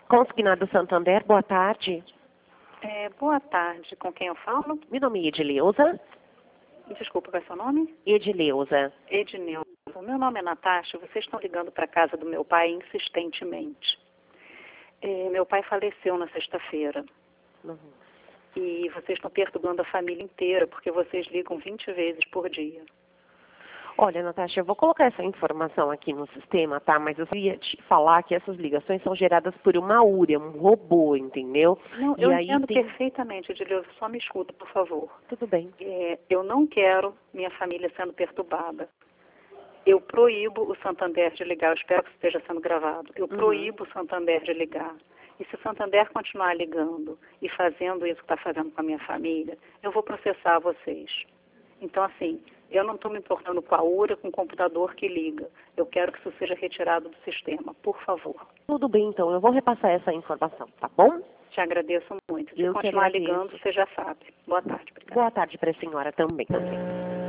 Consignado Santander, boa tarde. Boa tarde, com quem eu falo? Meu nome é Edileuza. Desculpa, qual é seu nome? Edileuza. Edneuza. Meu nome é Natasha, vocês estão ligando para a casa do meu pai insistentemente. Meu pai faleceu na sexta-feira. E vocês estão perturbando a família inteira, porque vocês ligam 20 vezes por dia. Olha, Natasha, eu vou colocar essa informação aqui no sistema, tá? Mas eu queria te falar que essas ligações são geradas por uma URIA, um robô, entendeu? Não, E eu aí entendo tem... perfeitamente, Edileuza, só me escuta, por favor. Tudo bem. Eu não quero minha família sendo perturbada. Eu proíbo o Santander de ligar, eu espero que esteja sendo gravado. Eu proíbo o Santander de ligar. E se o Santander continuar ligando e fazendo isso que está fazendo com a minha família, eu vou processar vocês. Então, assim, eu não estou me importando com a URA, com o computador que liga. Eu quero que isso seja retirado do sistema, por favor. Tudo bem, então. Eu vou repassar essa informação, tá bom? Te agradeço muito. Se Eu que continuar agradeço. ligando, você já sabe. Boa tarde. Obrigada. Boa tarde para a senhora também.